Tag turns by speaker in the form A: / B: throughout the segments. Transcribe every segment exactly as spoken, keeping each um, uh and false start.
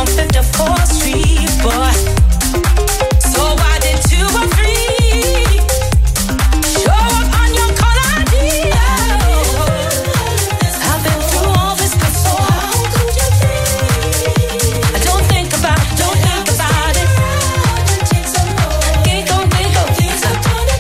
A: on fifty-fourth Street, boy. So why did two or three show up on your call I D? I've been through all this before. I don't think about it, don't think about it. Giggle, giggle, things are gonna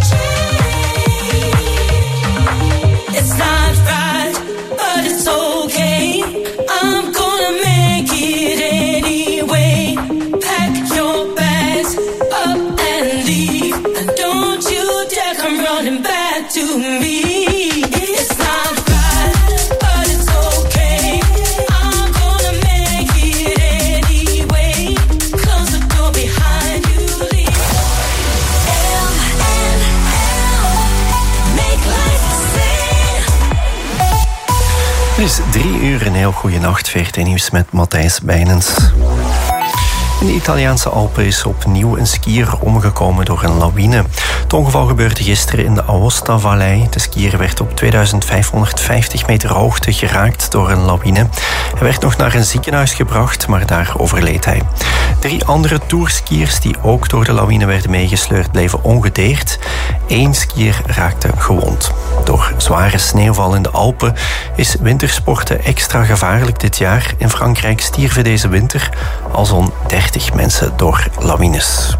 A: change. It's not right, but it's okay. I'm gonna make it anyway. Pack your bags up and leave, and don't you dare come running back to me. It's not right, but it's okay. I'm gonna make it anyway. Close the door behind you, leave. L N L, make life sing.
B: Het is drie uur, een heel goede nacht. V R T Nieuws met Matthijs Bijnens. In de Italiaanse Alpen is opnieuw een skier omgekomen door een lawine. Het ongeval gebeurde gisteren in de Aosta-vallei. De skier werd op tweeduizend vijfhonderdvijftig meter hoogte geraakt door een lawine. Hij werd nog naar een ziekenhuis gebracht, maar daar overleed hij. Drie andere tourskiers die ook door de lawine werden meegesleurd bleven ongedeerd. Eén skier raakte gewond. Door zware sneeuwval in de Alpen is wintersporten extra gevaarlijk dit jaar. In Frankrijk stierven deze winter al zo'n dertig mensen door lawines.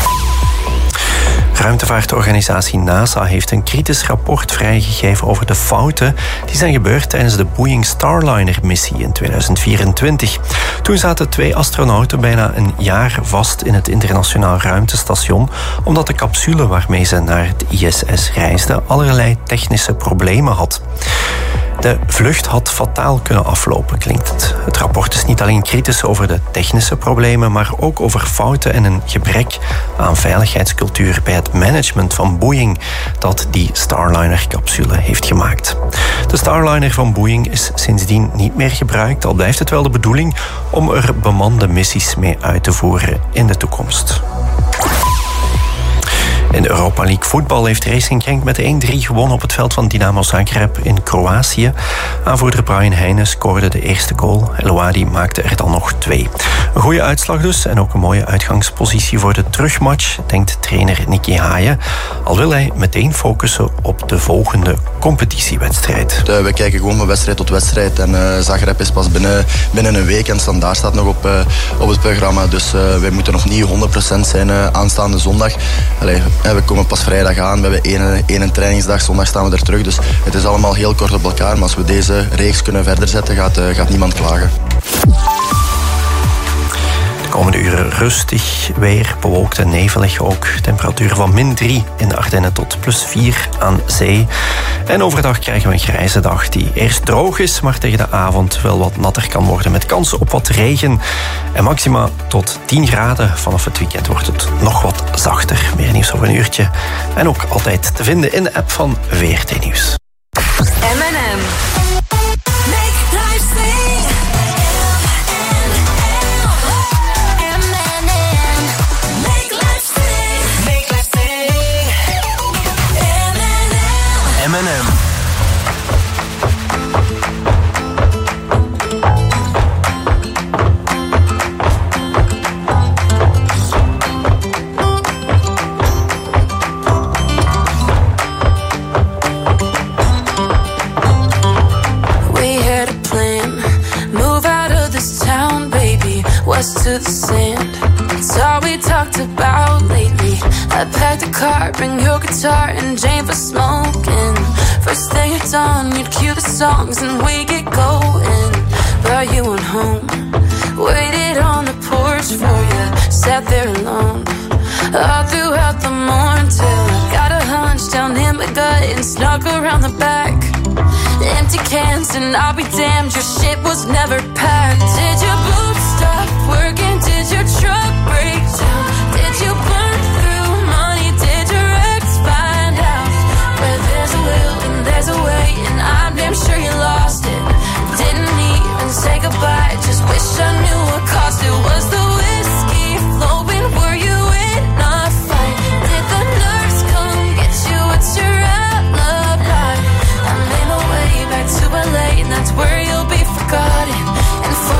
B: Ruimtevaartorganisatie NASA heeft een kritisch rapport vrijgegeven over de fouten die zijn gebeurd tijdens de Boeing Starliner-missie in tweeduizend vierentwintig. Toen zaten twee astronauten bijna een jaar vast in het internationaal ruimtestation, omdat de capsule waarmee ze naar het I S S reisden allerlei technische problemen had. De vlucht had fataal kunnen aflopen, klinkt het. Het rapport is niet alleen kritisch over de technische problemen, maar ook over fouten en een gebrek aan veiligheidscultuur bij het management van Boeing dat die Starliner-capsule heeft gemaakt. De Starliner van Boeing is sindsdien niet meer gebruikt, al blijft het wel de bedoeling om er bemande missies mee uit te voeren in de toekomst. In de Europa League voetbal heeft Racing Genk met één drie gewonnen op het veld van Dynamo Zagreb in Kroatië. Aanvoerder Brian Heijnen scoorde de eerste goal. El Ouadi maakte er dan nog twee. Een goede uitslag dus en ook een mooie uitgangspositie voor de terugmatch, denkt trainer Nicky Haaien. Al wil hij meteen focussen op de volgende competitiewedstrijd.
C: Uh, we kijken gewoon van wedstrijd tot wedstrijd en uh, Zagreb is pas binnen, binnen een week en Standaard staat nog op, uh, op het programma. Dus uh, wij moeten nog niet honderd procent zijn uh, aanstaande zondag. Allee, we komen pas vrijdag aan, we hebben één, één trainingsdag, zondag staan we er terug. Dus het is allemaal heel kort op elkaar, maar als we deze reeks kunnen verder zetten, gaat, uh, gaat niemand klagen.
B: De komende uren rustig weer, bewolkt en nevelig ook. Temperatuur van min drie in de Ardennen tot plus vier aan zee. En overdag krijgen we een grijze dag die eerst droog is, maar tegen de avond wel wat natter kan worden met kans op wat regen. En maxima tot tien graden. Vanaf het weekend wordt het nog wat zachter. Meer nieuws over een uurtje. En ook altijd te vinden in de app van V R T Nieuws.
A: M en M. Make life sing.
B: M en M.
D: To the sand, it's all we talked about lately. I packed a car, bring your guitar and Jane for smoking. First thing at dawn, you'd cue the songs and we get going. But you went home, waited on the porch for you, sat there alone all throughout the morning till I got a hunch down in my gut and snuck around the back. Empty cans and I'll be damned, your shit was never packed. Did your boots stop working? Did your truck break down? Did you burn through money? Did your ex find out? Where there's a will and there's a way, and I'm damn sure you lost it. Didn't even say goodbye, just wish I knew what cost it. Was the whiskey flowing? Were you in a fight? Did the nurse come get you? What's your alibi? I made my way back to L A, and that's where you'll be forgotten and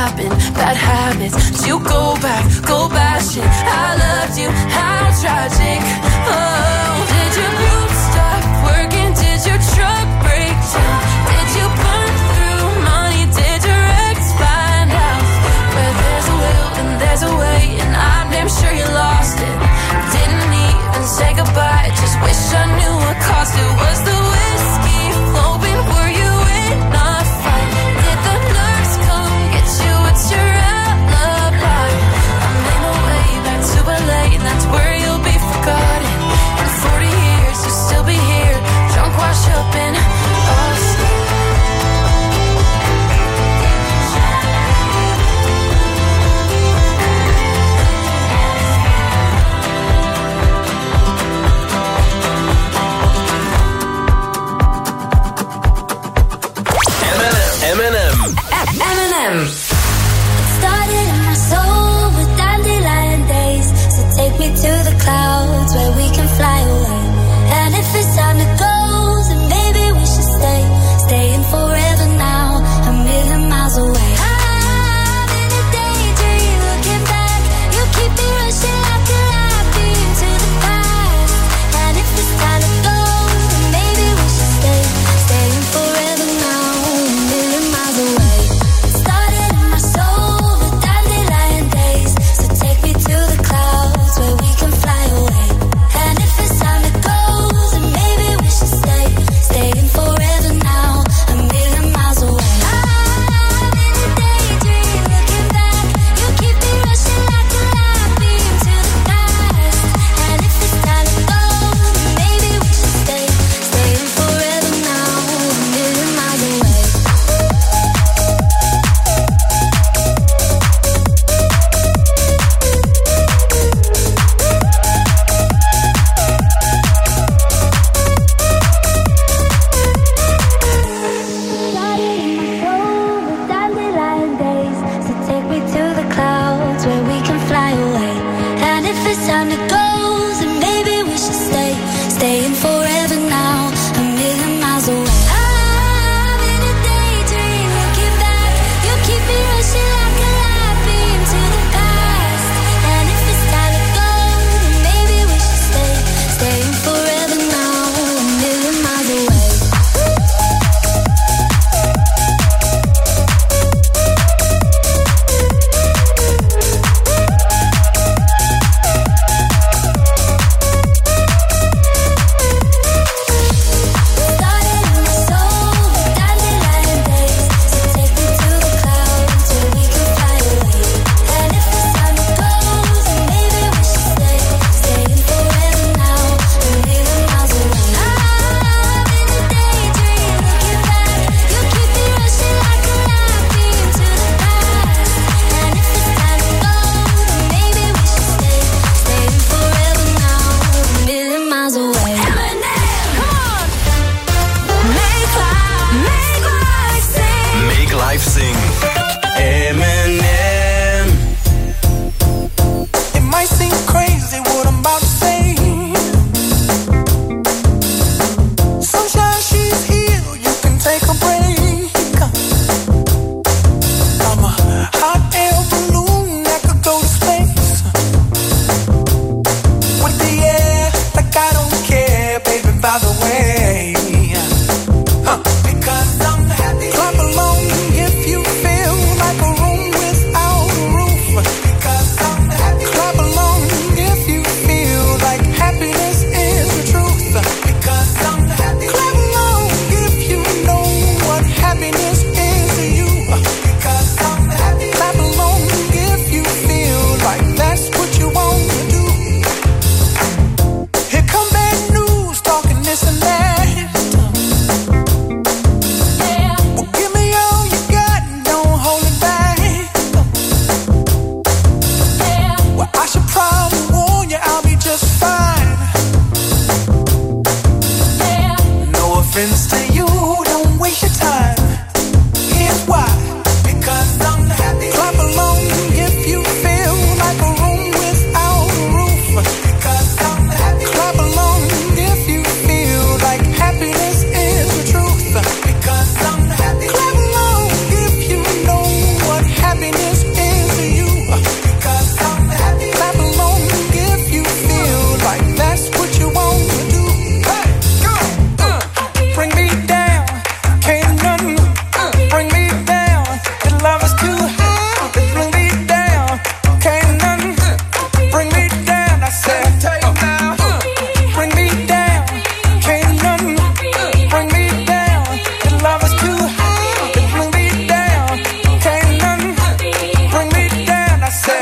D: happen, bad habits. You go back, go bashing. I loved you, how tragic. Oh, did your group stop working? Did your truck break down? Did you burn through money? Did your ex find out? Where there's a will and there's a way, and I'm damn sure you lost it. Didn't even say goodbye, just wish I knew what caused it. Was the whiskey flowing? Were you in a fight? Did the nurse come get you? It's your alibi. I made my way back to L A, and that's where you'll be forgotten. In forty years you'll still be here, drunk, washed up in Austin.
E: M and M.
D: M and M.
F: It started in my soul with dandelion days. So take me to the clouds where we can fly away. And if it's time to go, then maybe we should stay. Staying forever now, a million miles away. I'm in a daydream, looking back. You keep me rushing like a light beam to the past. And if it's time to go, then maybe we should stay. Staying forever now, a million miles away. Started in my soul with dandelion days. So take me to the clouds where we can fly away. And if it's time to go, then maybe we should stay. Staying forever now, a million miles away. I'm in a daydream, looking back. You keep me rushing like a light beam to the past. And if it's time to go, then maybe we should stay. Staying forever now, a million miles away. Started in my soul with dandelion days. So take me to the clouds where we can fly away. And if it's time to go, then maybe we should stay. Staying forever now, a million miles away. I'm in a daydream, looking back. You keep me rushing like a light beam to the past. And if it's time to go, then maybe we should stay. Staying forever now, a million miles away.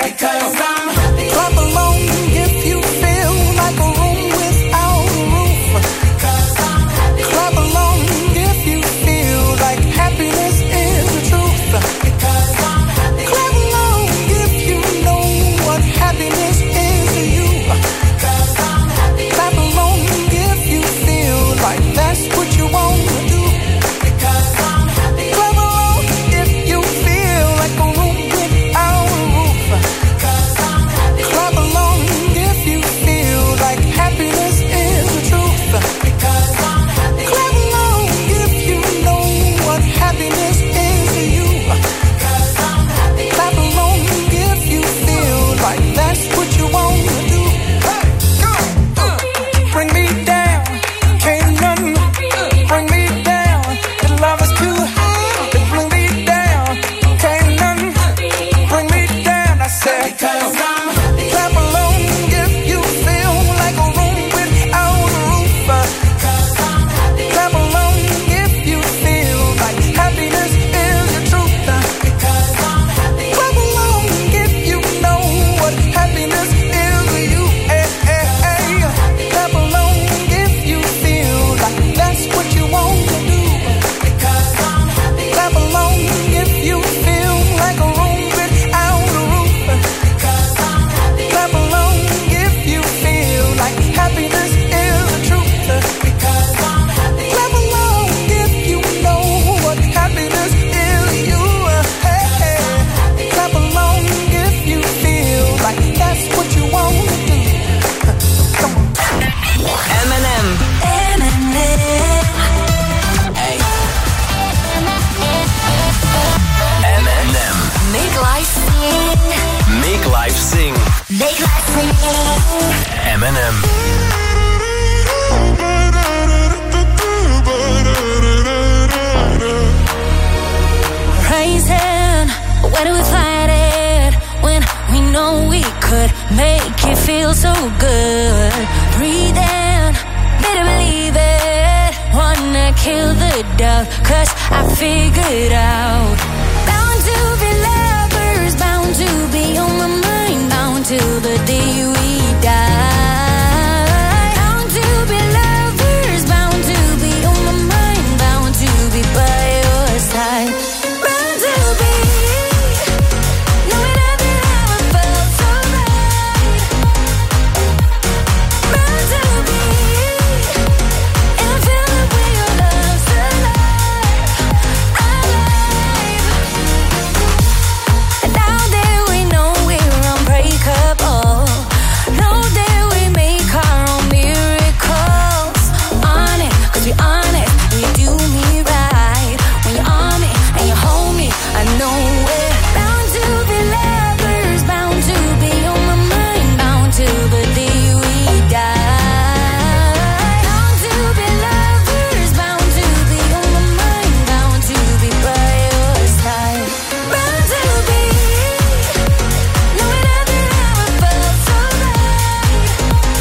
E: Because I'm happy. Clap along if you feel like a room without a roof. Because I'm happy. Clap along if you feel like happiness is the truth. Because I'm happy. Clap along if you know what happiness is to you. Because I'm happy. Clap along if you feel like that's what you want to do. Because I'm happy. Clap along if you feel like a room without a roof. Because I'm happy. Clap along if you feel like happiness is the truth. Because I'm happy. Clap along if you know what happiness is to you. Because I'm happy. Clap along if you feel like that's what you want to do. Hey, go, uh, bring me down, can't nothing bring me down. The love is too high to bring me down, can't nothing bring me down. I said because I'm happy. Clap along if you feel like a room without a roof. Because I'm happy. Clap along if you feel like happiness is the truth. Because I'm happy. Clap along if you know what happiness is to you. Hey, hey, hey. Clap along if you feel like that's what you want to do. Because I'm happy. Clap along if you feel like a room without a roof. Because I'm happy. Clap along if you feel like happiness is the truth. Because I'm happy. Clap along if you know what happiness is to you. Hey, hey. Clap along if you feel like that's what you want to do. Come on.
A: Eminem. Eminem. Hey.
G: Eminem.
A: Make life sing.
G: Make life sing.
A: Make life sing.
G: Eminem.
F: Rising, where do we fight it when we know we could make it feel so good? Breathing, better believe it. Wanna kill the doubt, cause I figured out. Bound to be lovers, bound to be on my mind, bound till the day we die. Bound to be lovers, bound to be on my mind, bound to be by your side. Bound to be knowing nothing ever felt so right. Bound to be in a feeling where your love's alive, alive. And now that we know we're unbreakable, know that we make our own miracles. On it, cause we honest, and you do me right. When you're on me and you hold me, I know it. Bound to be lovers, bound to be on my mind, bound till the day we die. Bound to be lovers, bound to be on my mind, bound to be by your side. Bound to be knowing nothing ever felt so right.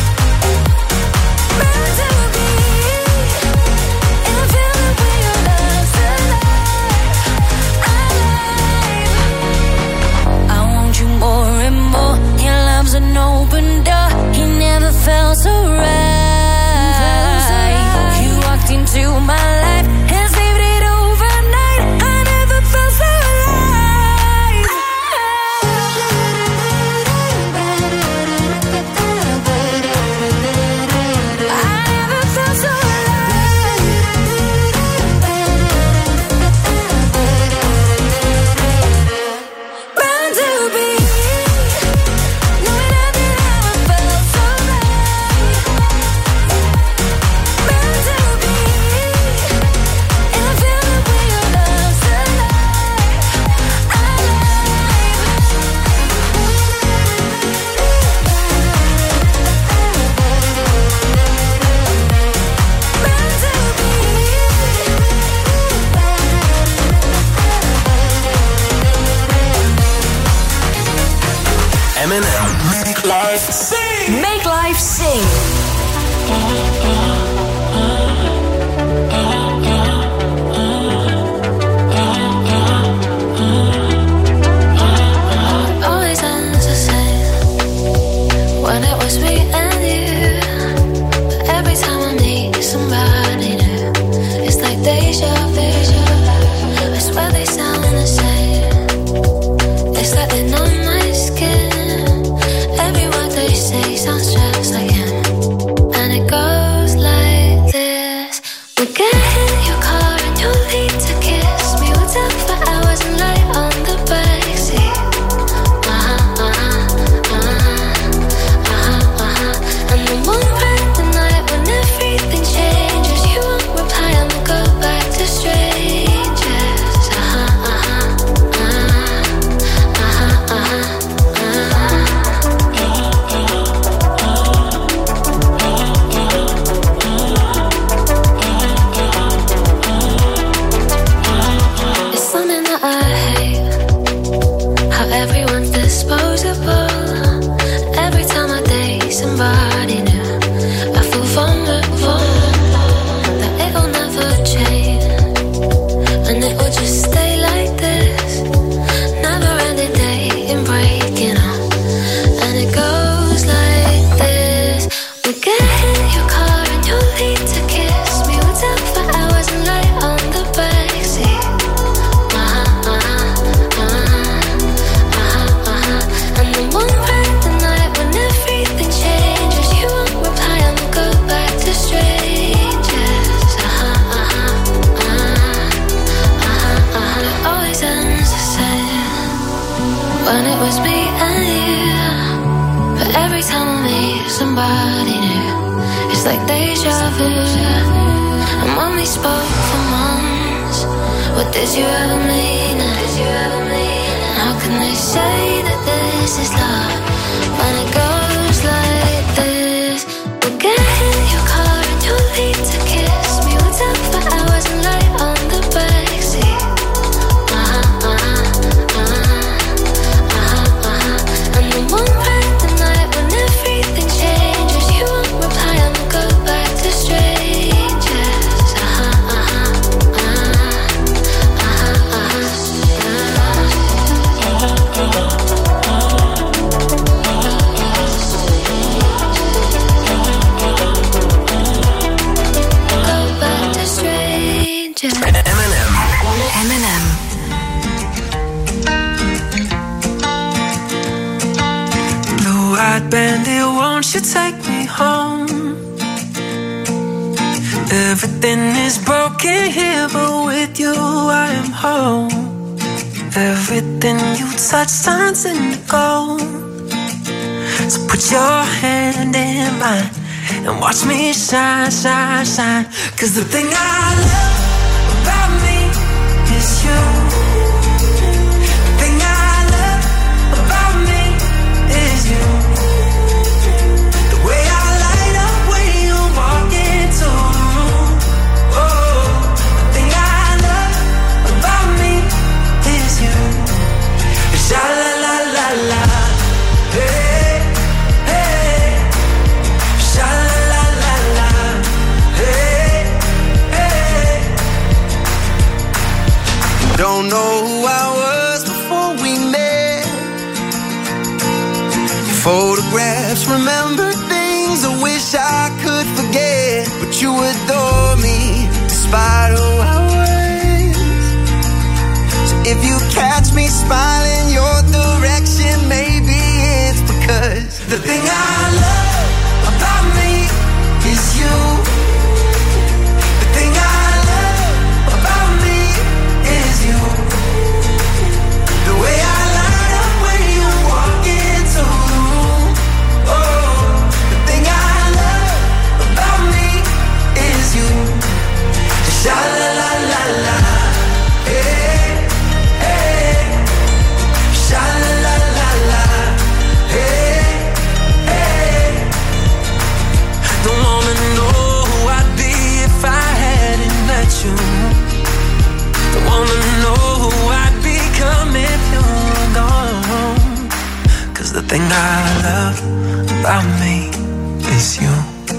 F: Bound to be in a feeling where your love's alive, alive. I want you more and more. Your love's an open door. He never felt so right. You walked into my life and saved it overnight. I never felt so alive. I never felt so alive. Bound to be knowing nothing ever felt so right. Bound to be in a feeling where your love's alive, alive. Bound to
G: Eminem. Make life sing.
A: Make life sing.
F: Always answer
D: when it was me and you. But every time I meet somebody new, it's like deja vu. And when we spoke for months, what did you ever mean? Did you ever mean? How can they say that this is love when it goes like this? We'll get in your car and you'll leave to kiss me. We'll talk for hours and lie on the backseat. Uh-huh, uh-huh, uh-huh, uh-huh, uh-huh. And then one random night when everything changes, you won't reply and we'll go back to strangers. Uh-huh, uh-huh, uh-huh, uh-huh, uh-huh.
H: Eminem. Blue-eyed bandit, won't you take me home? Everything is broken here, but with you I am home. Everything you touch turns into gold. So put your hand in mine and watch me shine, shine, shine. Cause the thing I love about me is you. The thing I love about me is you. The way I light up when you walk into the room. Oh, the thing I love about me is you. Sha la la la la, hey, hey. Sha la la la la, hey, hey.
I: Don't know who I was before we met. Photographs, remember things I wish I could forget. But you adore me despite who I was. So if you catch me smiling your direction, maybe it's because the thing I love about me is you. The thing I love about me is you. The way I light up when you walk into the room. Oh, the thing I love about me is you. Sha la la la la, hey, hey. Sha la la la la, hey, hey.
H: Don't wanna know who I'd be if I hadn't met you. Don't wanna know who I'd become if you were gone. Cause the thing I love about me is you.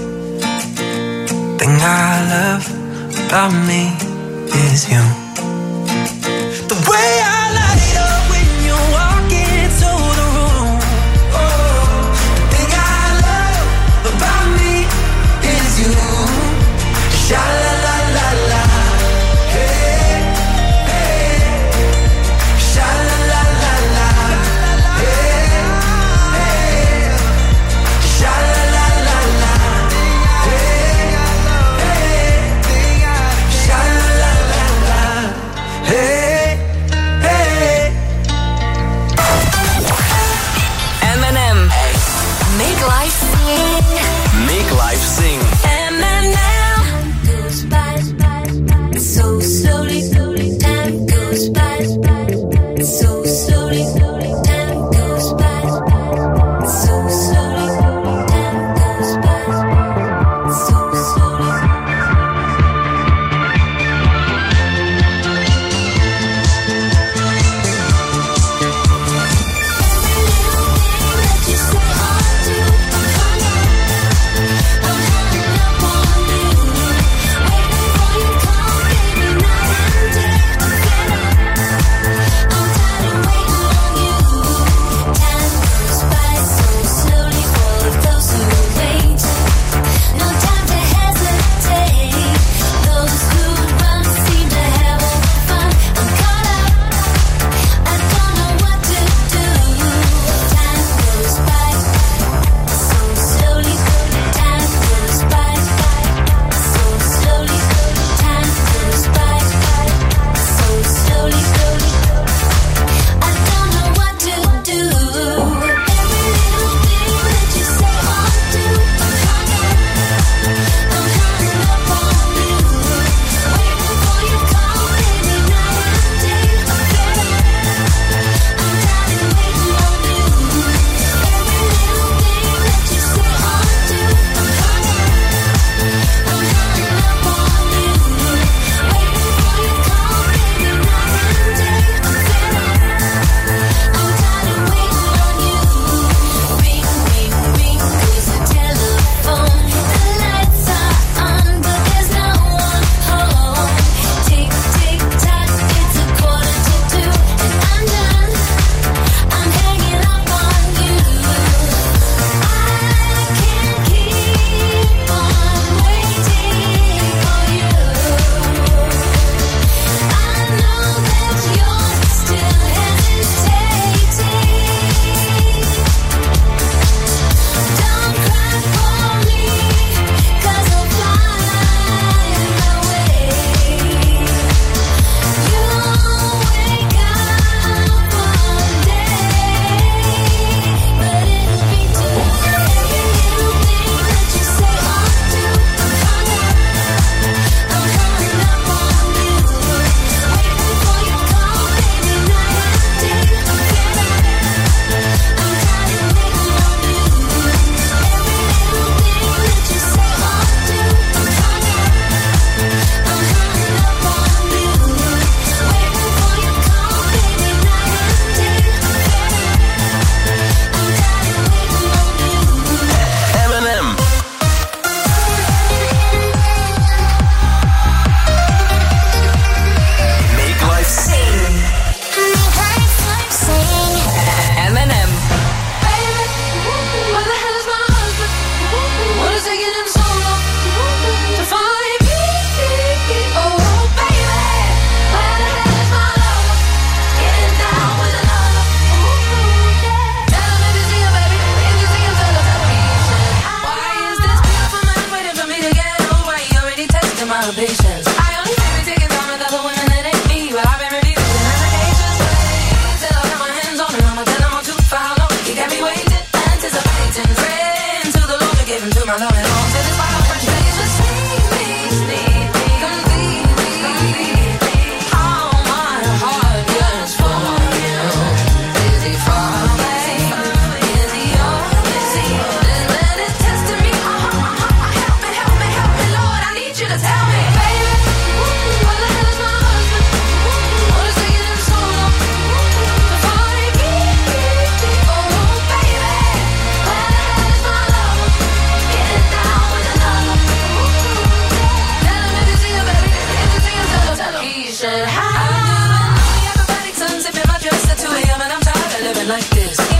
H: Thing I love about me is you. The way I light up when you walk into the room. Oh, the thing I love about me is you. Sha la la la la, hey, hey. Sha la la la la, hey, hey. Sha la la la la, hey, hey. Sha la la la la, hey, hey.
G: Eminem.
H: Make life sing.
G: Make life sing.
H: Eminem.
F: Goes by, so slowly, slowly, time goes by, so slowly, slowly, time goes by, so slowly, time goes by, so slowly. Every little thing that you say or do, I'm hung up, I'm hung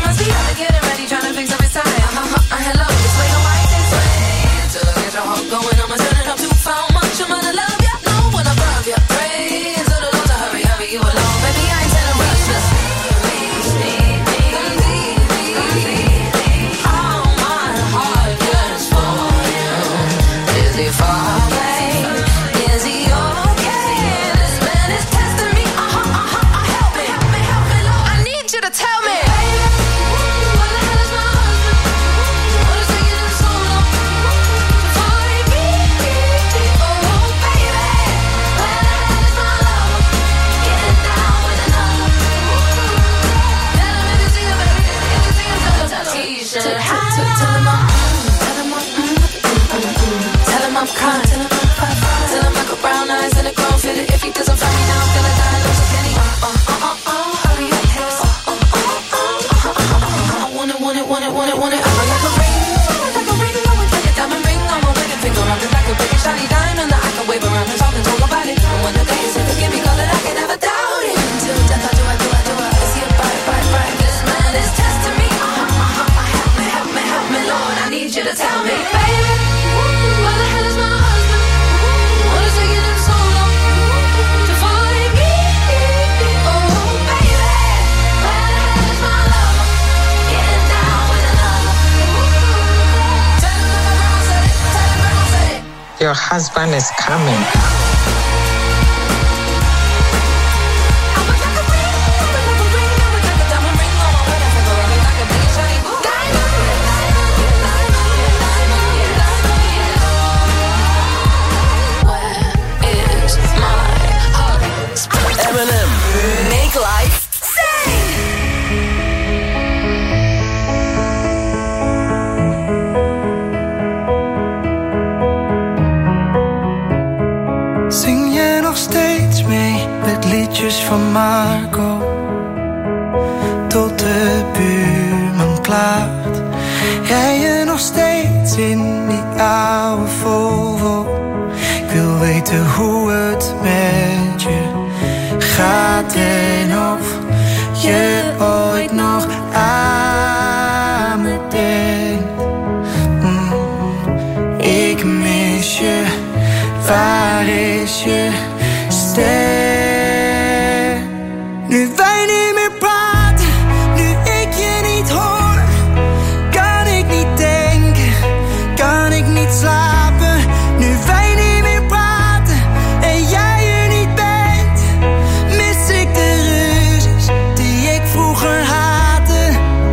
D: must be out getting ready, trying to fix every sign. Uh, uh, uh, hello, just wait on my thing, sway. Till I get your heart going, I'ma turn it up too far much. I'm gonna love ya, no one above ya. Pray to the Lord to hurry, hurry you along. Baby, I ain't telling rush, just please, please, please, please, please. All my heart yearns for you. Is he far away? Is he okay? This man is testing me. Uh huh, uh huh, uh, help me, help me, help me, Lord. I need you to tell me. What the hell is my husband? What is taking him so long to find me? Oh, baby, where the hell is my lover? Getting down with another. Tell him if you see him, baby. If you see him, tell him, tell him. Keisha, tell him I'm, tell him I'm, tell him I'm kind. Tell him I got brown eyes and a grown fit. If he doesn't find me now, I'm gonna die. Lose a penny. Uh, uh, uh, uh, hurry up, haste. Uh, uh, uh, uh, uh, uh, I want it, want it, want it, want it, want it. I want like a ring, like a ring. I want like a diamond ring. I'm a wedding finger. I'm just like a big shiny diamond that I can wave around and talk and talk about it. And when the day is here, forgive me, 'cause I can never doubt it. Until death, I do, I do, I do, I is he a bite, bite, bite? This man is testing me. Uh, uh, uh, uh, help me, help me, help me, Lord. I need you to tell me, baby, where the hell is my husband? What is taking him so long to find me? Oh, baby, where the hell is my lover? Getting down with another. Tell him that my grandma said it. Tell him grandma said it.
J: Your husband is coming.
D: I was like a ring, I was like a ring, I was like a diamond ring on my wedding finger. I was like a big shiny boo. Diamond, diamond, diamond, diamond. Where is my husband?
G: M and M. Make life sing.
I: Zing je nog steeds mee met liedjes van Marco? Tot de buurman klaagt. Rij je nog steeds in die oude Volvo? Ik wil weten hoe het met je gaat en of je ooit nog aan me denkt. Mm, ik mis je. Waar is je stem? Nu wij niet meer praten, nu ik je niet hoor, kan ik niet denken, kan ik niet slapen. Nu wij niet meer praten en jij er niet bent, mis ik de ruzies die ik vroeger haatte.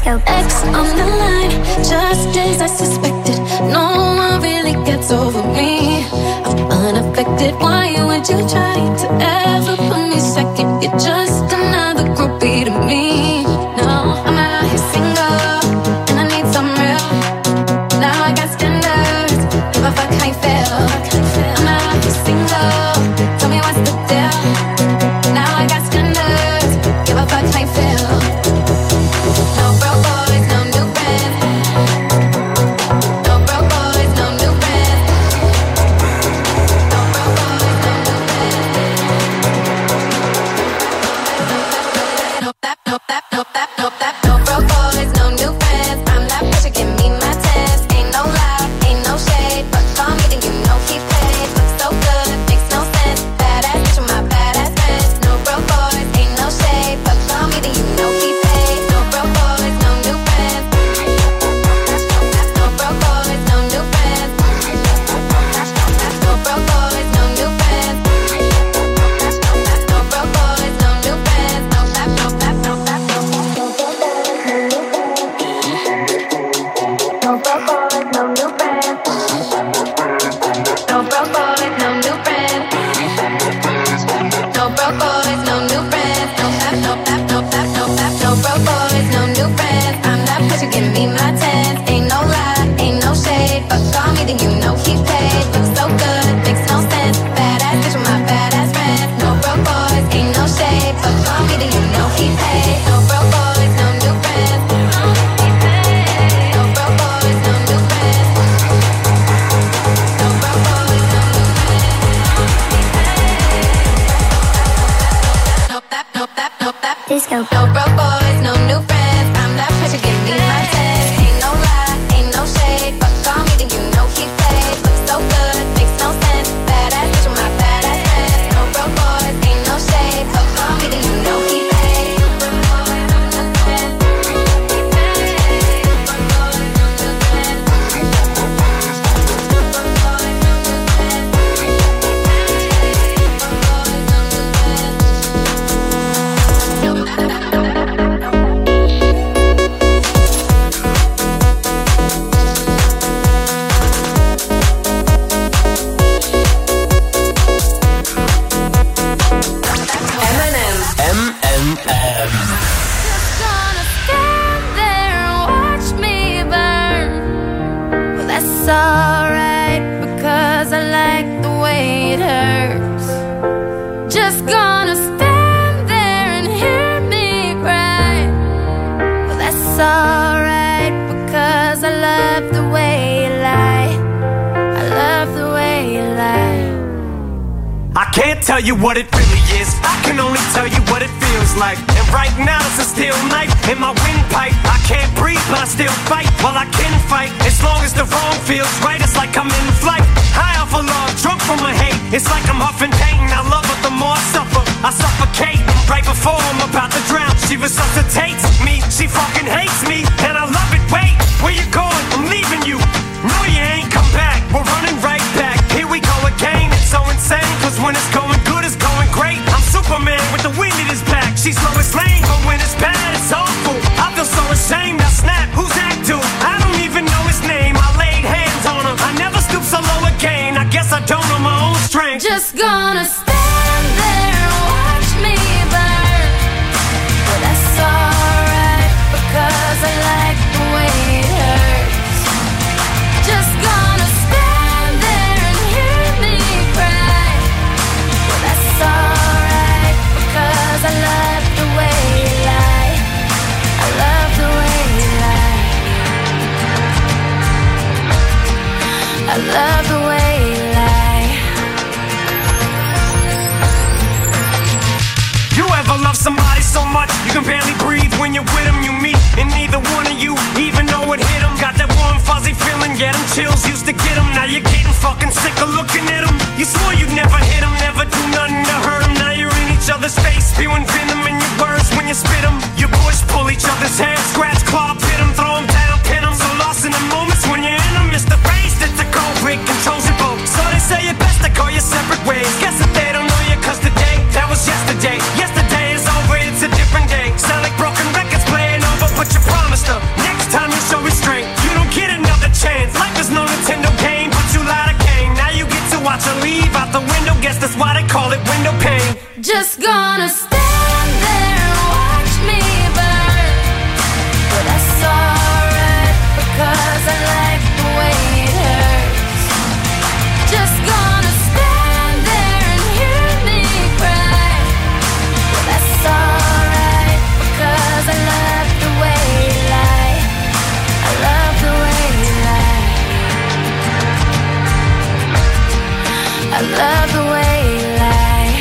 F: Disco.
D: X on the line, just as I suspected. No one really gets over me. I'm unaffected. Why would you try to ever put me second? You're just another groupie to me. No, I'm out here single, and I need some real. Now I got standards, give a fuck how you feel. I'm out here single, tell me what's the deal. Now I got standards, give a fuck how you feel. No broke boys, no new friends. No broke boys, no new friends. No broke boys, no new friends. No that, no that, no that, no that. No broke boys, no new friends. I'm that pressure, give me my test. Ain't no lie, ain't no shade, but call me then you know he paid. Looks so good, makes no sense. Badass bitch with my badass friends. No broke boys, ain't no shade, but call me then you know he paid. No broke boys, no new friends. No broke boys, no new friends. No broke boys, no new friends. No broke boys, no new friends. No that, no that, no that, no that. No broke boys, no new friends. No broke boys, no new friends. No broke boys, no new friends. No that, no that, no that, no that. No broke boys, no new friends. I'm that pussy, give me my tens. Ain't no lie, ain't no shade, but call me then you know he paid. Looks so good, makes no sense. Badass bitch with my badass friends. No broke boys, ain't no shade, but call me then you know he paid. No broke boys, no new friends. No broke boys, no new friends. No broke boys, no new friends. No that, no that, no that.
F: Disco.
D: No broke boys, no new friends. I'm that pressure, give me my test. Ain't no lie, ain't no shade, but call me then you know he paid. Looks so good, makes no sense. Badass bitch with my badass friends. No broke boys, ain't no shade, but call me then you know he paid. No broke boys, no new friends. No broke boys, no new friends. No broke boys, no new friends. Just gonna stand there and watch me burn. Well, that's alright because I like the way it hurts. Just gonna stand there and hear me cry. Well, that's alright because I love the way you lie. I love the way you lie.
H: I can't tell you what it really is. I can only tell you what it feels like. And right now it's a steel knife in my windpipe. I can't breathe, but I still fight. Well, I can fight as long as the wrong feels right. It's like I'm in flight, high off of love, drunk from my hate. It's like I'm huffing pain. I love her the more I suffer. I suffocate right before I'm about to drown. She resuscitates me. She fucking hates me, and I love it. Wait, where you going? I'm leaving you. No, you ain't come back. We're running right back. Here we go again. It's so insane, cause when it's going good, it's going great. I'm Superman with the wind in his back. She's Lois Lane, but when it's bad, it's awful. I feel so ashamed. I snap. Who's that dude? I don't even know his name. I laid hands on him. I never stoop so low again. I guess I don't know my own strength.
D: Just gonna stand there and watch me burn. Well, that's alright because I like the way it hurts. Just gonna stand there and hear me cry. Well, that's alright because I love the way you lie. I love the way you lie. I love the way you lie.
H: You ever love somebody so much you can barely breathe when you're with them? You meet and neither one of you even know it hit them. Got that warm fuzzy feeling, yeah, them chills used to get them. Now you're getting fucking sick of looking at them. You swore you'd never hit them, never do nothing to hurt them. Now you're in each other's face, spewing venom in your words when you spit them. You push, pull each other's hair, scratch, claw, pit them, throw them down, pin them. So lost in the moments when you're in them, it's the phrase that the cold break controls your boat. So they say it best to go your separate ways. Guess that they don't know you cause today, that was yesterday. Yesterday is over, it's a different day. Sound like broken records playing over, but you promised her bullet window pane.
D: Just gonna stand there and watch me burn. But that's alright, because I like the way it hurts. Just gonna stand there and hear me cry. But that's alright, because I love the way you lie. I love the way you lie. I love the way you lie.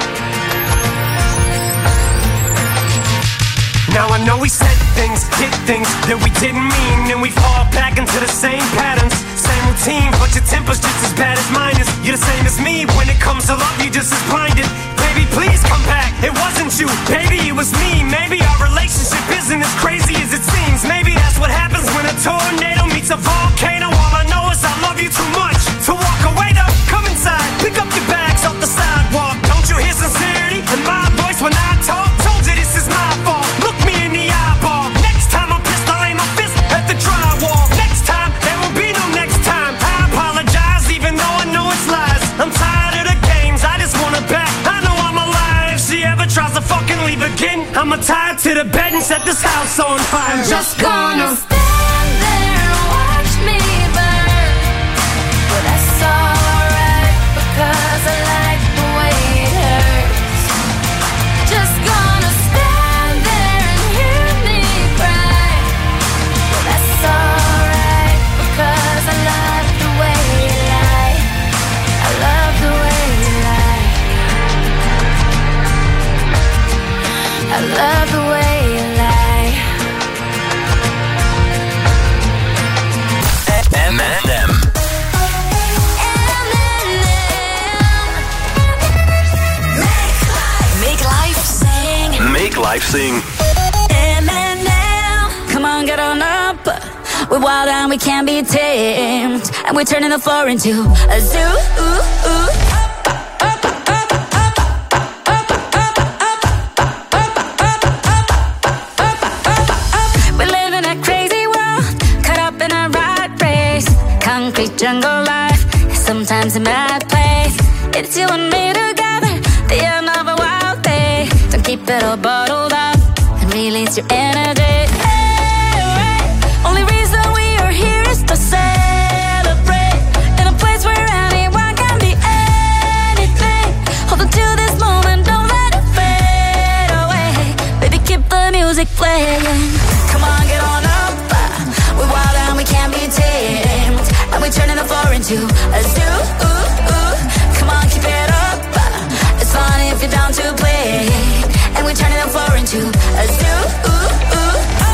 H: Now I know we said things, did things that we didn't mean, and we fall back into the same patterns, same routine, but your temper's just as bad as mine is. You're the same as me, when it comes to love, you're just as blinded. Baby, please come back, it wasn't you, baby, it was me. Maybe our relationship isn't as crazy as it seems. Maybe that's what happens when a tornado meets a volcano. All I know is I love you too much to walk away though. Come inside, pick up your bags off the sidewalk. Don't you hear sincerity in my voice when I talk? Told you this is my fault, look me in the eyeball. Next time I'm pissed, I'll aim my fist at the drywall. Next time, there won't be no next time. I apologize even though I know it's lies. I'm tired of the games, I just wanna back. I know I'm alive, if she ever tries to fucking leave again, I'ma tie her to the bed and set this house on fire. I'm just gonna
D: stand there and watch me burn. But that's alright, because I like the way it hurts. Just gonna stand there and hear me cry. But that's alright, because I love the way you lie. I love the way you lie. I love the way you lie.
J: M and M.
G: Make life sing.
J: Make life sing.
D: M and M. Come on, get on up. We're wild and we can't be tamed, and we're turning the floor into a zoo. Ooh, ooh. We live in a crazy world, caught up in a rat race. Concrete jungle life, sometimes a mad place. It's you and me together, the end of a wild day. Don't keep it all bottled up and release your energy. Hey, hey. Only reason we are here is to celebrate, in a place where anyone can be anything. Hold on to this moment, don't let it fade away. Baby, keep the music playing. Come on, get on up. We're wild and we can't be tamed, and we're turning the floor into a zoo. Ooh, ooh. Come on, keep it up. It's fun if you're down to play, and we're turning the floor into a zoo. Ooh, ooh.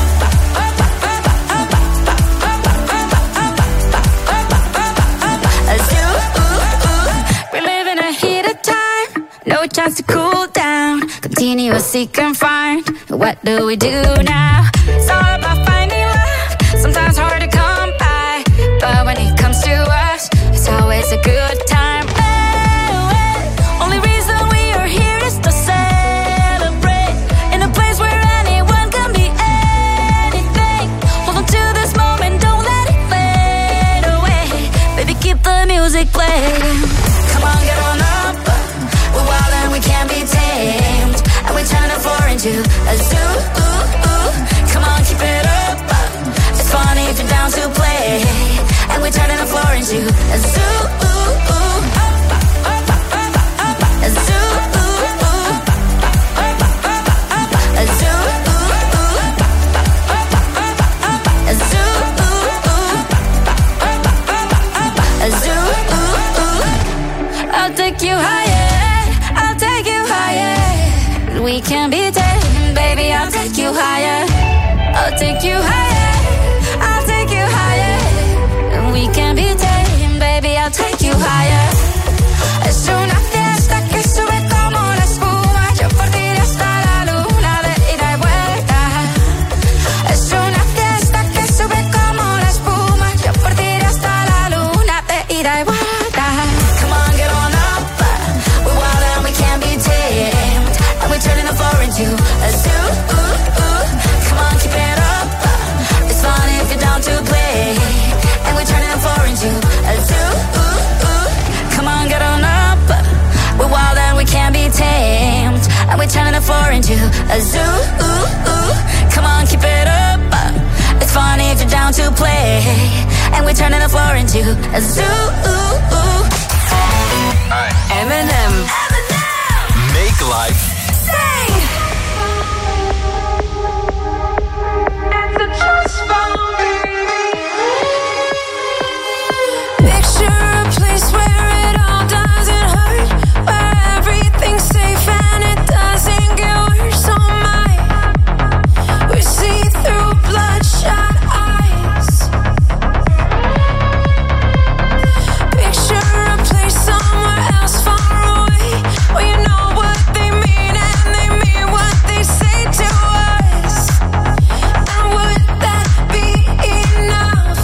D: A zoo. Ooh, ooh. We live in a heated time, no chance to cool down. Continuous seek and find. What do we do now? It's all about finding love, sometimes hard to come by, but when it comes to us, it's always a good time. Hey, hey. Only reason we are here is to celebrate, in a place where anyone can be anything. Hold on to this moment, don't let it fade away. Baby, keep the music playing. Come on, get on up. We're wild and we can't be tamed, and we turn the floor into a zoo. Ooh, ooh. Come on, keep it up. It's funny if you're down to play, and we're turning the floor into a zoo. Ooh, ooh. A zoo. Ooh, ooh. A zoo. Ooh, ooh. A zoo. Ooh, ooh. A zoo. Ooh, ooh. I'll take you higher, I'll take you higher. We can be tamed, baby, I'll take you higher. I'll take you higher, I'll take you higher. We can be tamed, baby, I'll take you higher. Es una fiesta que sube como la espuma. Yo por ti iré hasta la luna de ida y vuelta. Es una fiesta que sube como la espuma. Yo por ti iré hasta la luna de ida y vuelta. Come on, get on up. We're wild and we can't be tamed, and we're turning the floor into a zoo. Ooh, ooh. Come on, keep it up.
F: into a zoo. Ooh, ooh. Come on, keep it up. It's fun if you're down to play, and we're turning the floor into a zoo.
J: Eminem. Make life
F: Sing.
D: It's a trust fund, baby. Picture a place where it all doesn't hurt, where everything's safe and it doesn't get worse. Oh my, we see through bloodshot eyes. Picture a place somewhere else far away, where you know what they mean and they mean what they say to us. And would that be enough?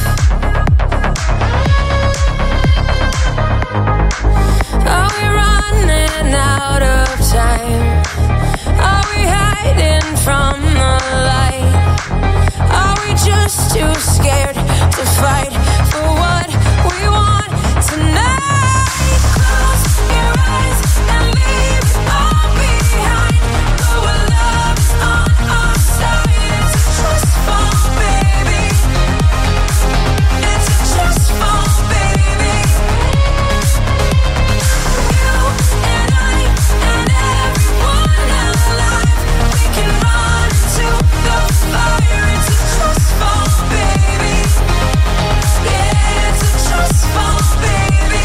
D: Are we running out of time? Are we hiding from the light? Are we just too scared to fight for what we want tonight? Close your eyes and leave it all behind. Go where love is on our side. It's a trust fund, baby. It's a trust fund, baby. You and I and everyone alive, we can run to the fire. It's a trust fund, baby. Yeah, it's a trust fund, baby.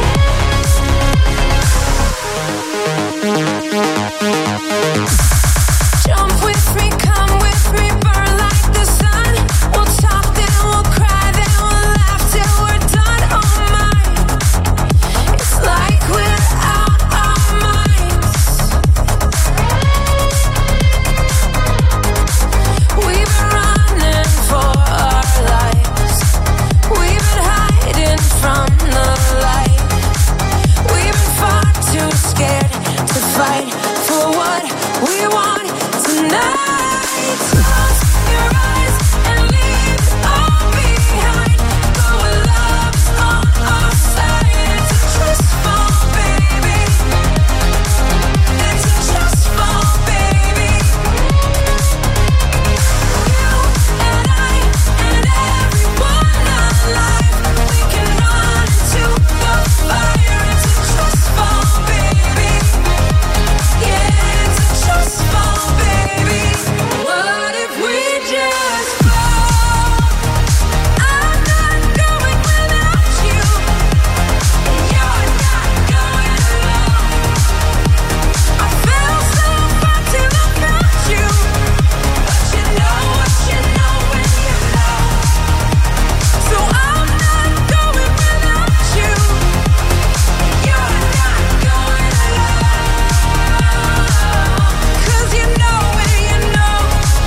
D: Jump with me, come with me, burn like the sun. We'll talk, then we'll cry, then we'll laugh till we're done. Oh my, it's like we're out our minds. We've been running for our lives. We've been hiding from the light. We've been far too scared to fight for what we want tonight. Close your eyes and leave it all behind. Go where love is on our side. It's a trust fund, baby. It's a trust fund, baby. You and I and everyone alive, we can run to the fire. It's a trust fund, baby. Yeah, it's a trust fund, baby. What if we just fall? I'm not going without you. You're not going alone. I fell so far till I found you, but you know what you know when you know. So I'm not going without you. You're not going alone. 'Cause you know when you know.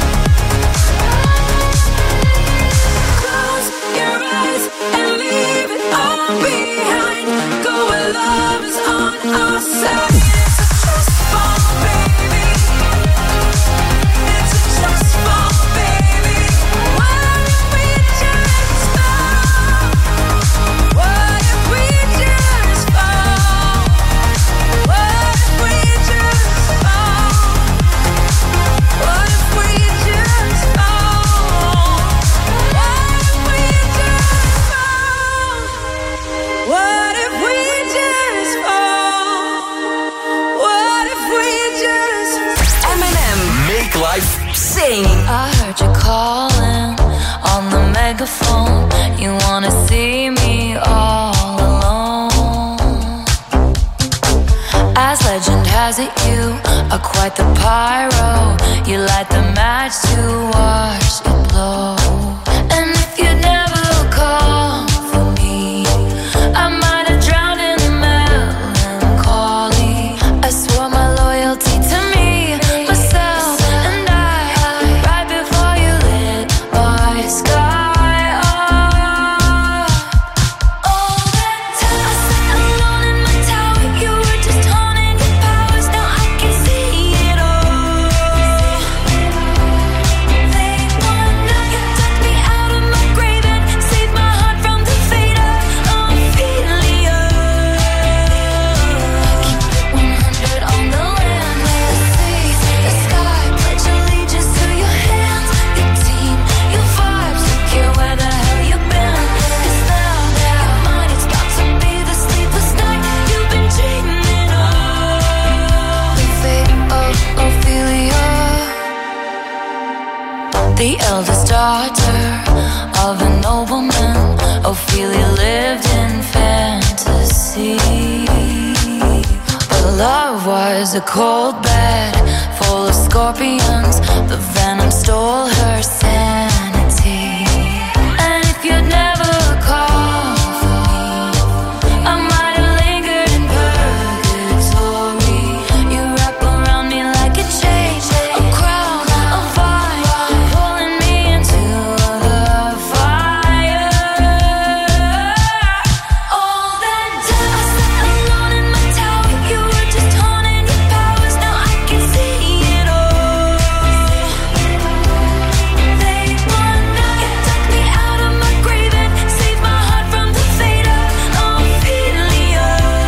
D: Close your eyes and leave it all behind. Go where love is on our side. It's a trust fund, baby. It's a trust fund, baby. What if we just fall? What if we just fall? What if we just fall? What if we just fall? What if we just fall? What if we just fall? What if we just
J: Eminem. Make life
D: sing?
F: I heard you calling on the megaphone. You wanna see me all alone. As legend has it, you are quite the pyro. You light the match to watch it blow. And if you'd never call for me, I might have drowned in the melancholy. I swore my loyalty to me, myself, and I, right before you lit my sky up. All that time I sat alone in my tower, you were just honing your powers. Now I can see it all. They wanna
D: eldest daughter of a nobleman. Ophelia lived in fantasy, but love was a cold bed full of scorpions. The venom stole her sanity. And if you'd never called for me, I might have lingered in purgatory. You wrap around me like a chain, a crown, a vine, pulling me into the fire. All that time I sat alone in my tower, you were just honing your powers. Now I can see it all. Late one night, you took me out of my grave and saved my heart from the fate of Ophelia.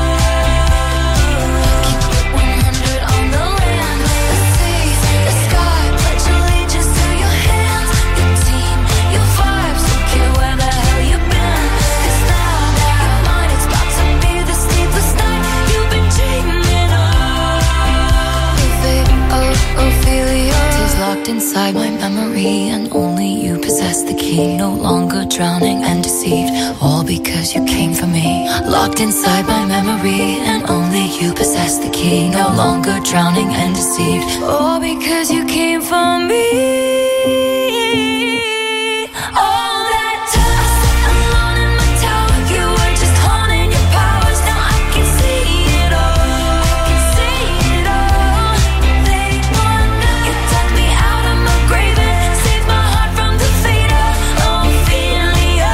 D: Keep it one hundred on the land, the sea, the sky. Pledge allegiance to your hands, your team, your vibes. Don't care where the hell you've been. 'Cause now, you're mine. It's about to be the sleepless night you've been dreaming of. The fate of Ophelia is locked inside my memory, and only you possess the key. No longer drowning and deceived, all because you came for me. Locked inside my memory, and only you possess the key. No longer drowning and deceived, all because you came for me. All that time I sat alone in my tower, you were just honing your powers. Now I can see it all. I can see it all. Late one night, you took me out of my grave and saved my heart from the fate of Ophelia.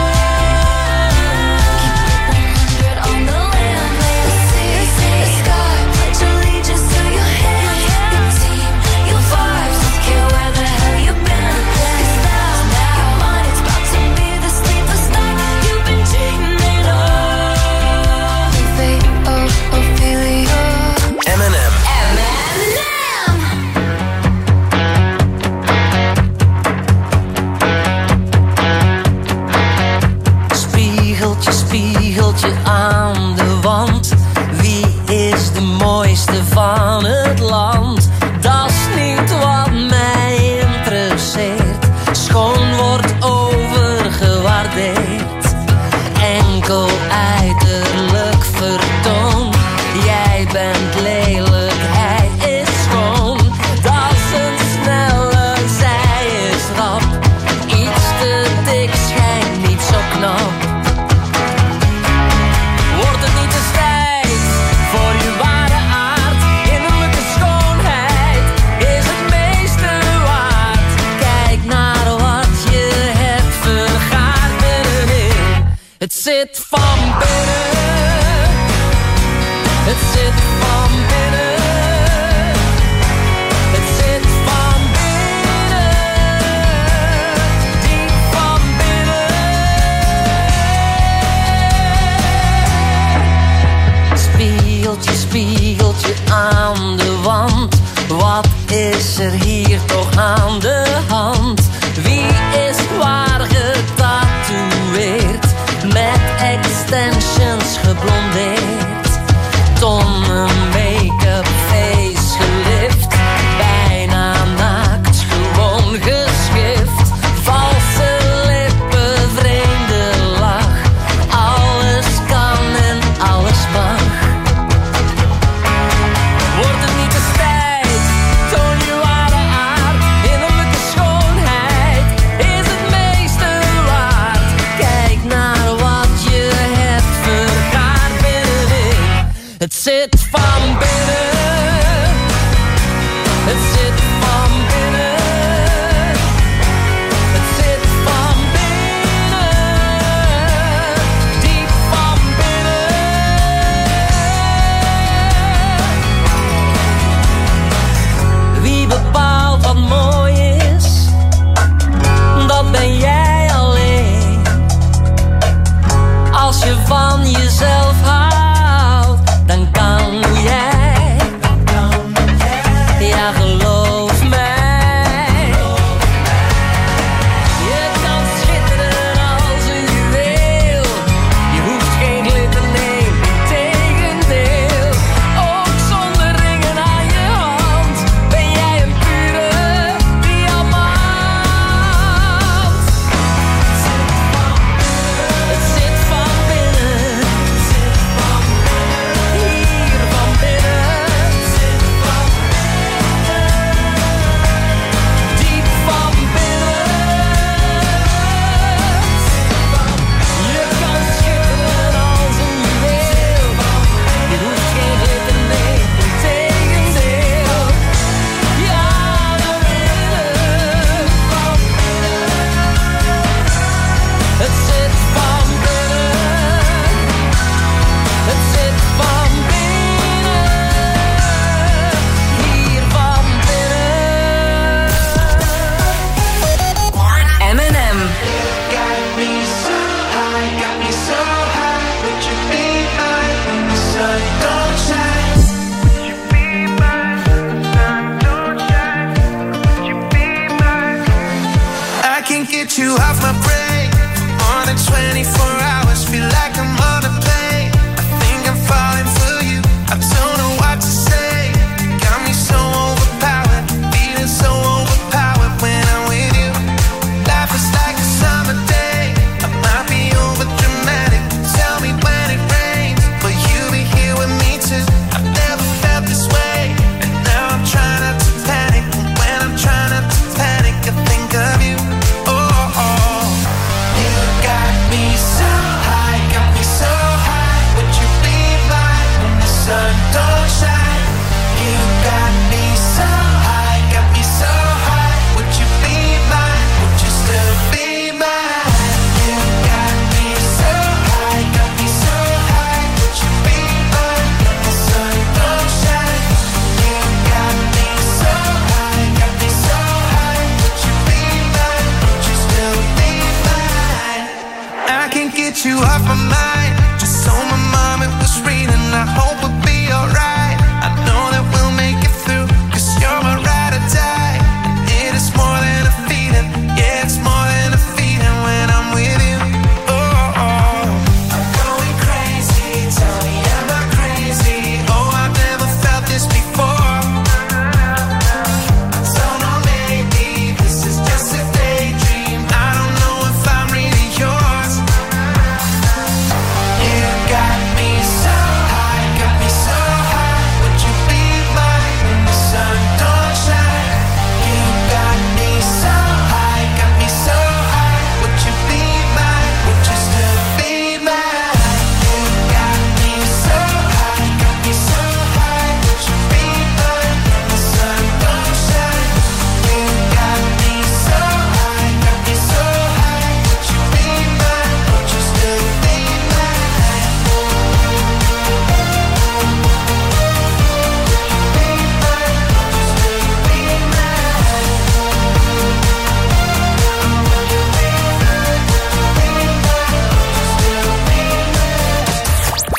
D: Keep it one hundred on the land, the sea, the sky. Pledge allegiance to your hands, your team, your vibes. Don't care where the hell you've been. 'Cause now, you're mine. It's about to be the sleepless night you've been dreaming of. The fate of Ophelia.
J: M and M.
H: Spiegeltje, spiegeltje aan de wand. Wie is de mooiste van het land? Dat is niet wat mij interesseert. Schoon wordt overgewaardeerd. Enkel uiterlijk vertoon. Jij bent lelijk, hij is schoon. Dat is een snelle, zij is rap. Iets te dik schijnt niet zo knap. Wordt het niet de strijd voor je ware aard? Innerlijke schoonheid is het meeste waard. Kijk naar wat je hebt vergaard binnenin. Het zit van binnen. Het zit van binnen. Het zit van binnen. Diep van binnen. Spiegeltje, spiegeltje aan de wand. Wat is er hier toch aan de hand? Wie is waar getatoeëerd? Met extensions geblondeerd. Tonnen make-up, face gelift. Bijna naakt, gewoon geschift. Valse lippen, vreemde lach. Alles kan en alles mag. Wordt het niet de strijd? Toon je ware aard. Innerlijke schoonheid is het meeste waard. Kijk naar wat je hebt vergaard binnenin. Het zit van binnen. Het zit van binnen. Het zit van binnen. Diep van binnen. Wie bepaalt wat mooi is? Dat ben jij alleen. Als je van jezelf houdt, dan kan jij. Ja, geloof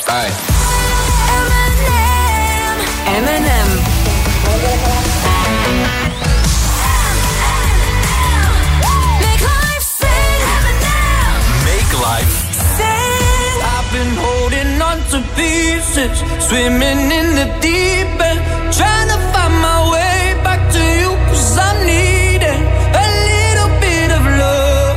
J: Aye.
D: M and M. Make life sing.
J: Make life
H: sing. I've been holding on to pieces, swimming in the deep end, trying to find my way back to you, 'cause I'm needing a little bit of love,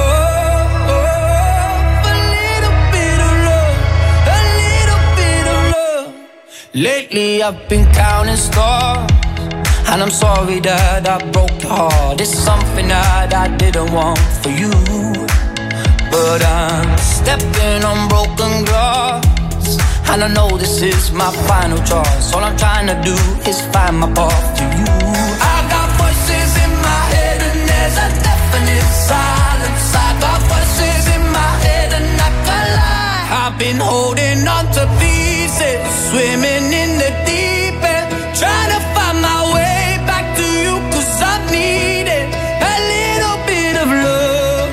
H: a little bit of love, a little bit of love. Lately I've been counting stars, and I'm sorry that I broke your heart. It's something that I didn't want for you, but I'm stepping on broken glass, and I know this is my final choice. All I'm trying to do is find my path to you. I got voices in my head and there's a definite silence. I got voices in my head and I can't lie. I've been holding on to pieces, swimming in the deep end, trying to find my way back to you, 'cause I'm needing a little bit of love,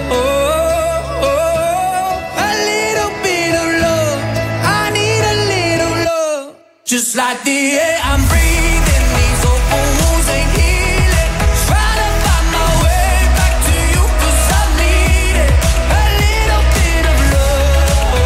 H: a little bit of love. I need a little love, just like the air I'm breathing. These open wounds ain't healing. Trying to find my way back to you, 'cause I'm needing a little bit of love,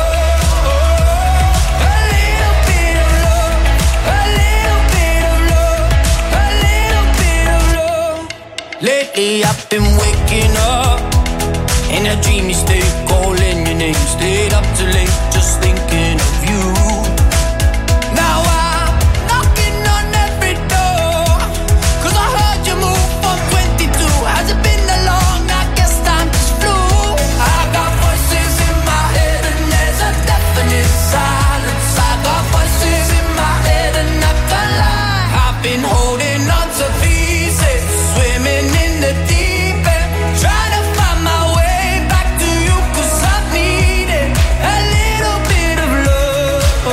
H: a little bit of love, a little bit of love, a little bit of love. Lately I've been waking up in a dreamy state, calling your name, stayed up too late, just thinking of you. Now I'm knocking on every door, 'cause I heard you move from twenty-two. Has it been that long? I guess time just flew. I got voices in my head and there's a definite silence. I got voices in my head and I can't lie. I've been holding on to pieces, swimming in the deep end, trying to find my way back to you, 'cause I'm needing a little bit of love,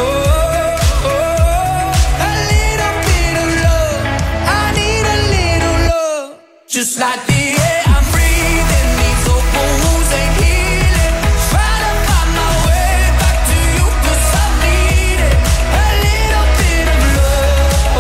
H: a little bit of love. I need a little love, just like the air I'm breathing. These open wounds ain't healing. Trying to find my way back to you, 'cause I'm needing a little bit of love,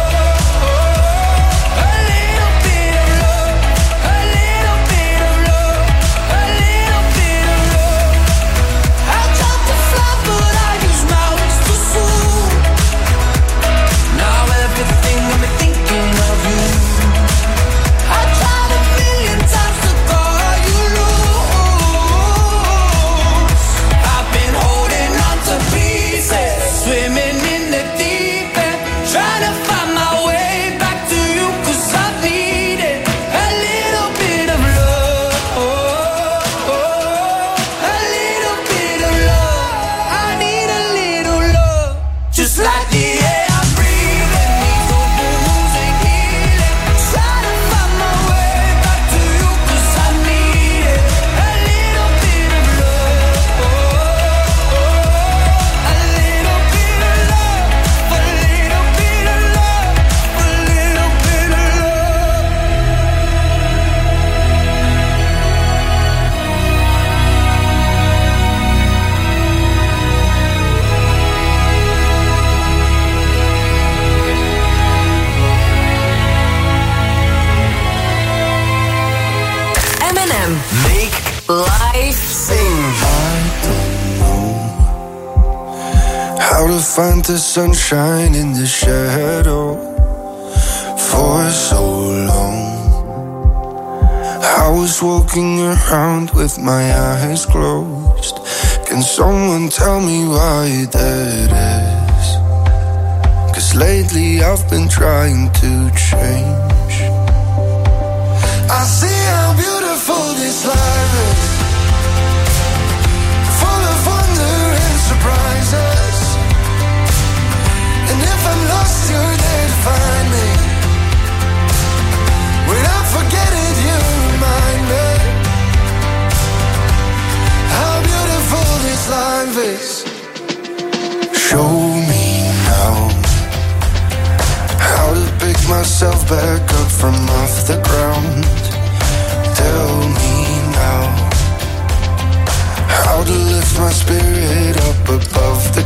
H: a little bit of love, a little bit of love, a little bit of love. I tried to fly but I use my wings too soon. Now everything got me thinking of you. I tried a million times to call you loose. I've been holding on to pieces, swimming in the deep end, trying to find my way back to you, 'cause I'm needing a little bit of love, a little bit of love. I need a little love, just like the air I'm breathing. These open wounds ain't healing. Trying to find my way back to you, 'cause I need it. A little bit of love, a little bit of love, a little bit of love, a little bit of love.
D: M and M. Make life sing.
I: How to find the sunshine in the shadow for so long. I was walking around with my eyes closed. Can someone tell me why that is? 'Cause lately I've been trying to change. I see how beautiful this life is, full of wonder and surprises. And if I'm lost, you're there to find me. When I forget it, you remind me how beautiful this life is. Show me now how to pick myself back up from off the ground. Tell me now how to lift my spirit